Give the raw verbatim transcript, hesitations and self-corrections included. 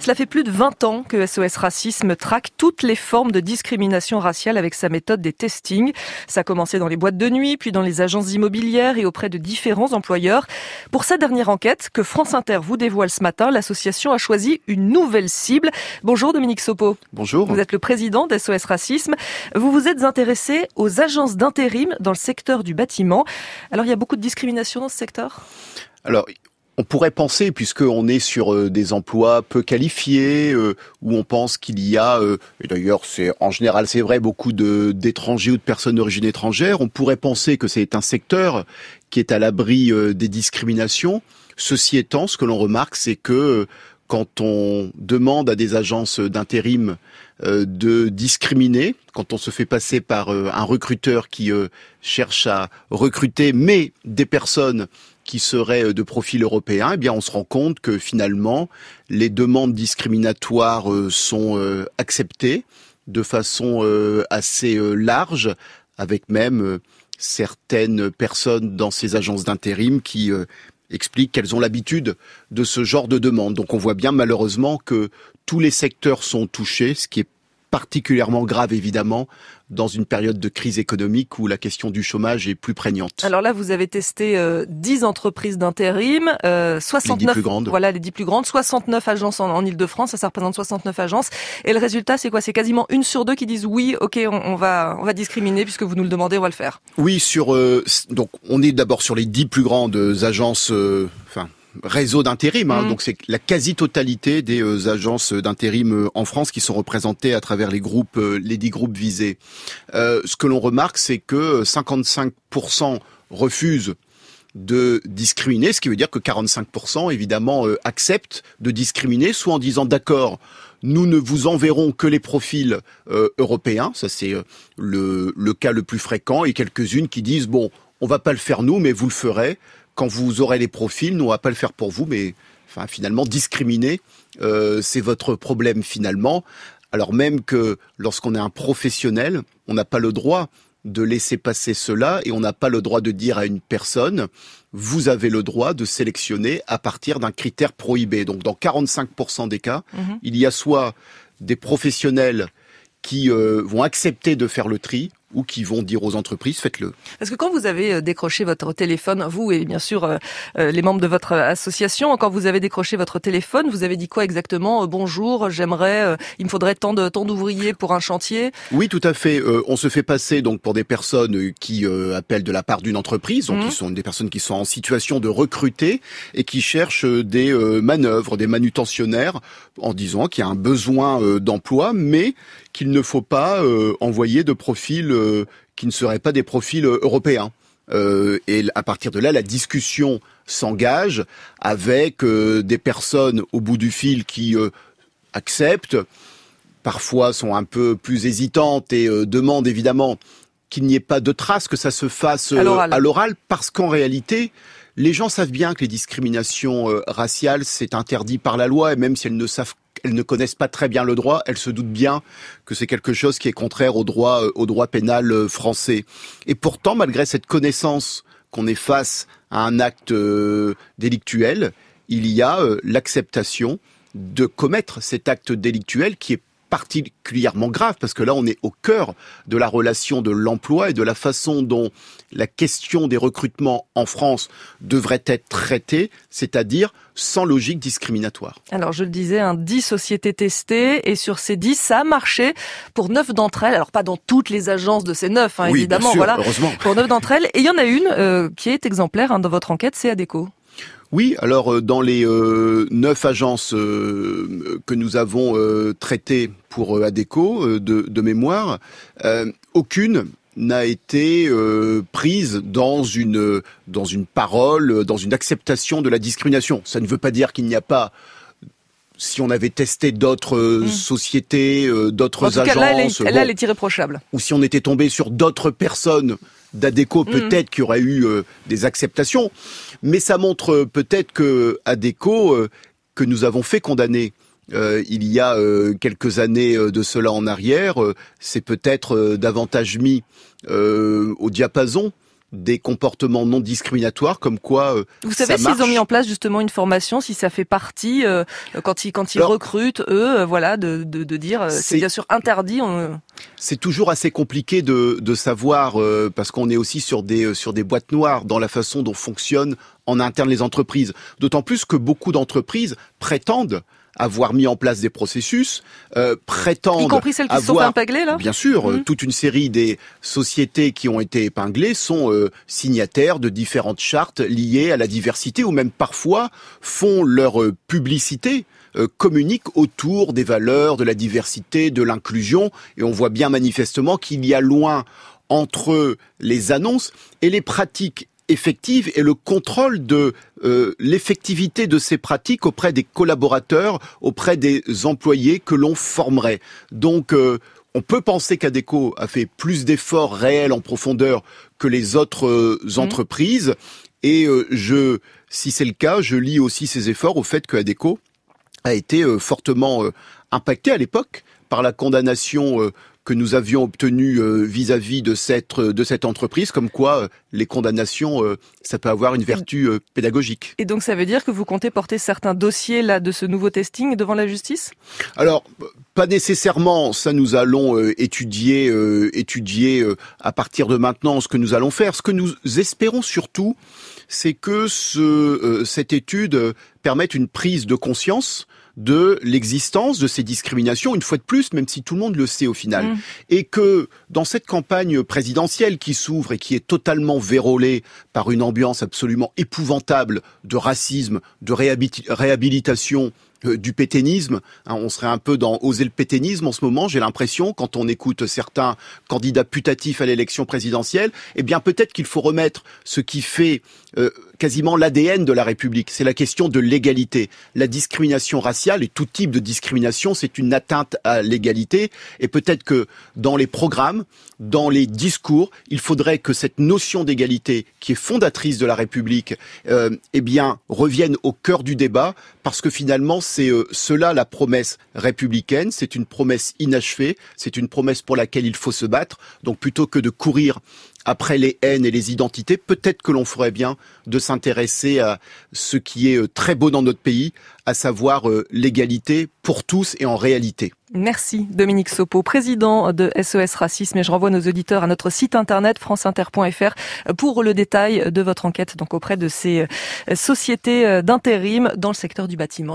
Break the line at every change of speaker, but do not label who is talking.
Cela fait plus de vingt ans que S O S Racisme traque toutes les formes de discrimination raciale avec sa méthode des testings. Ça a commencé dans les boîtes de nuit, puis dans les agences immobilières et auprès de différents employeurs. Pour sa dernière enquête, que France Inter vous dévoile ce matin, l'association a choisi une nouvelle cible. Bonjour Dominique Sopo.
Bonjour.
Vous êtes le président d'S O S Racisme. Vous vous êtes intéressé aux agences d'intérim dans le secteur du bâtiment. Alors il y a beaucoup de discrimination dans ce secteur ?
Alors, on pourrait penser, puisqu'on est sur euh, des emplois peu qualifiés, euh, où on pense qu'il y a, euh, et d'ailleurs c'est en général c'est vrai, beaucoup de, d'étrangers ou de personnes d'origine étrangère, on pourrait penser que c'est un secteur qui est à l'abri euh, des discriminations. Ceci étant, ce que l'on remarque, c'est que euh, quand on demande à des agences d'intérim euh, de discriminer, quand on se fait passer par euh, un recruteur qui euh, cherche à recruter, mais des personnes qui seraient de profil européen, eh bien, on se rend compte que finalement, les demandes discriminatoires euh, sont euh, acceptées de façon euh, assez euh, large, avec même euh, certaines personnes dans ces agences d'intérim qui euh, expliquent qu'elles ont l'habitude de ce genre de demande. Donc on voit bien malheureusement que tous les secteurs sont touchés, ce qui est particulièrement grave évidemment dans une période de crise économique où la question du chômage est plus prégnante.
Alors là, vous avez testé euh, dix entreprises d'intérim, euh, soixante-neuf,
les dix plus grandes.
Voilà, les dix plus grandes, soixante-neuf agences en, en Ile-de-France, ça, ça représente soixante-neuf agences. Et le résultat, c'est quoi ? C'est quasiment une sur deux qui disent oui, ok, on, on va, on va discriminer puisque vous nous le demandez, on va le faire.
Oui, sur euh, donc on est d'abord sur les dix plus grandes agences, euh, enfin. réseau d'intérim, hein, mmh. donc c'est la quasi-totalité des euh, agences d'intérim euh, en France qui sont représentées à travers les groupes, euh, les dix groupes visés. Euh, ce que l'on remarque, c'est que cinquante-cinq pour cent refusent de discriminer, ce qui veut dire que quarante-cinq pour cent évidemment euh, acceptent de discriminer, soit en disant d'accord, nous ne vous enverrons que les profils euh, européens, ça c'est euh, le, le cas le plus fréquent, et quelques-unes qui disent bon, on va pas le faire nous, mais vous le ferez. Quand vous aurez les profils, nous on va pas le faire pour vous, mais enfin finalement discriminer, euh, c'est votre problème finalement. Alors même que lorsqu'on est un professionnel, on n'a pas le droit de laisser passer cela et on n'a pas le droit de dire à une personne, vous avez le droit de sélectionner à partir d'un critère prohibé. Donc dans quarante-cinq pour cent des cas, mmh. il y a soit des professionnels qui euh, vont accepter de faire le tri, ou qui vont dire aux entreprises, faites-le.
Parce que quand vous avez décroché votre téléphone, vous et bien sûr euh, les membres de votre association, quand vous avez décroché votre téléphone, vous avez dit quoi exactement ? Bonjour, j'aimerais, euh, il me faudrait tant de tant d'ouvriers pour un chantier.
Oui, tout à fait. Euh, on se fait passer donc pour des personnes qui euh, appellent de la part d'une entreprise, donc mmh. qui sont des personnes qui sont en situation de recruter et qui cherchent des euh, manœuvres, des manutentionnaires, en disant qu'il y a un besoin euh, d'emploi, mais qu'il ne faut pas euh, envoyer de profils euh, qui ne seraient pas des profils euh, européens. Euh, et à partir de là, la discussion s'engage avec euh, des personnes au bout du fil qui euh, acceptent, parfois sont un peu plus hésitantes et euh, demandent évidemment qu'il n'y ait pas de traces, que ça se fasse euh, à l'oral. à l'oral, parce qu'en réalité, les gens savent bien que les discriminations euh, raciales, c'est interdit par la loi, et même si elles ne savent elles ne connaissent pas très bien le droit, elles se doutent bien que c'est quelque chose qui est contraire au droit, au droit pénal français. Et pourtant, malgré cette connaissance qu'on est face à un acte euh, délictuel, il y a euh, l'acceptation de commettre cet acte délictuel qui est particulièrement grave, parce que là, on est au cœur de la relation de l'emploi et de la façon dont la question des recrutements en France devrait être traitée, c'est-à-dire sans logique discriminatoire.
Alors, je le disais, hein, dix sociétés testées, et sur ces dix, ça a marché pour neuf d'entre elles. Alors, pas dans toutes les agences de ces neuf, hein,
oui,
évidemment,
bien sûr,
voilà.
Heureusement.
Pour neuf d'entre elles. Et il y en a une euh, qui est exemplaire hein, dans votre enquête, c'est Adecco.
Oui, alors dans les euh, neuf agences euh, que nous avons euh, traitées pour euh, Adecco, euh, de, de mémoire, euh, aucune n'a été euh, prise dans une dans une parole, dans une acceptation de la discrimination. Ça ne veut pas dire qu'il n'y a pas, si on avait testé d'autres mmh. sociétés, euh, d'autres en tout
agences,
cas, là, elle est,
bon, là, elle est irréprochable.
Ou si on était tombé sur d'autres personnes d'Adecco, mmh. peut-être qu'il y aurait eu euh, des acceptations. Mais ça montre euh, peut-être que Adecco, euh, que nous avons fait condamner euh, il y a euh, quelques années euh, de cela en arrière, euh, c'est peut-être euh, davantage mis euh, au diapason des comportements non discriminatoires, comme quoi euh,
Vous savez s'ils ont mis en place justement une formation, si ça fait partie, euh, quand ils, quand ils Alors, recrutent, eux, euh, voilà, de, de, de dire, euh, c'est, c'est bien sûr interdit. On...
C'est toujours assez compliqué de, de savoir, euh, parce qu'on est aussi sur des, sur des boîtes noires dans la façon dont fonctionnent en interne les entreprises. D'autant plus que beaucoup d'entreprises prétendent avoir mis en place des processus, euh, prétendent
y compris celles qui
avoir,
sont épinglées là.
Bien sûr,
mmh.
euh, toute une série des sociétés qui ont été épinglées sont euh, signataires de différentes chartes liées à la diversité, ou même parfois font leur euh, publicité, euh, communiquent autour des valeurs, de la diversité, de l'inclusion, et on voit bien manifestement qu'il y a loin entre les annonces et les pratiques effective et le contrôle de euh, l'effectivité de ces pratiques auprès des collaborateurs, auprès des employés que l'on formerait. Donc, euh, on peut penser qu'Adecco a fait plus d'efforts réels en profondeur que les autres euh, mmh. entreprises. Et euh, je, si c'est le cas, je lie aussi ces efforts au fait que Adecco a été euh, fortement euh, impacté à l'époque par la condamnation euh, que nous avions obtenu euh, vis-à-vis de cette de cette entreprise, comme quoi euh, les condamnations, euh, ça peut avoir une vertu euh, pédagogique.
Et donc ça veut dire que vous comptez porter certains dossiers là de ce nouveau testing devant la justice ?
Alors, pas nécessairement. Ça, nous allons euh, étudier euh, étudier euh, à partir de maintenant ce que nous allons faire. Ce que nous espérons surtout, c'est que ce euh, cette étude euh, permette une prise de conscience de l'existence de ces discriminations, une fois de plus, même si tout le monde le sait au final. Mmh. Et que dans cette campagne présidentielle qui s'ouvre et qui est totalement vérolée par une ambiance absolument épouvantable de racisme, de réhabil- réhabilitation euh, du pétainisme, hein, on serait un peu dans oser le pétainisme en ce moment, j'ai l'impression, quand on écoute certains candidats putatifs à l'élection présidentielle, eh bien peut-être qu'il faut remettre ce qui fait euh, quasiment l'A D N de la République, c'est la question de l'égalité. La discrimination raciale et tout type de discrimination, c'est une atteinte à l'égalité. Et peut-être que dans les programmes, dans les discours, il faudrait que cette notion d'égalité, qui est fondatrice de la République, euh, eh bien, revienne au cœur du débat, parce que finalement, c'est euh, cela la promesse républicaine. C'est une promesse inachevée, c'est une promesse pour laquelle il faut se battre. Donc, plutôt que de courir après les haines et les identités, peut-être que l'on ferait bien de s'intéresser à ce qui est très beau dans notre pays, à savoir l'égalité pour tous et en réalité.
Merci Dominique Sopo, président de S O S Racisme, et je renvoie nos auditeurs à notre site internet franceinter point f r pour le détail de votre enquête donc auprès de ces sociétés d'intérim dans le secteur du bâtiment.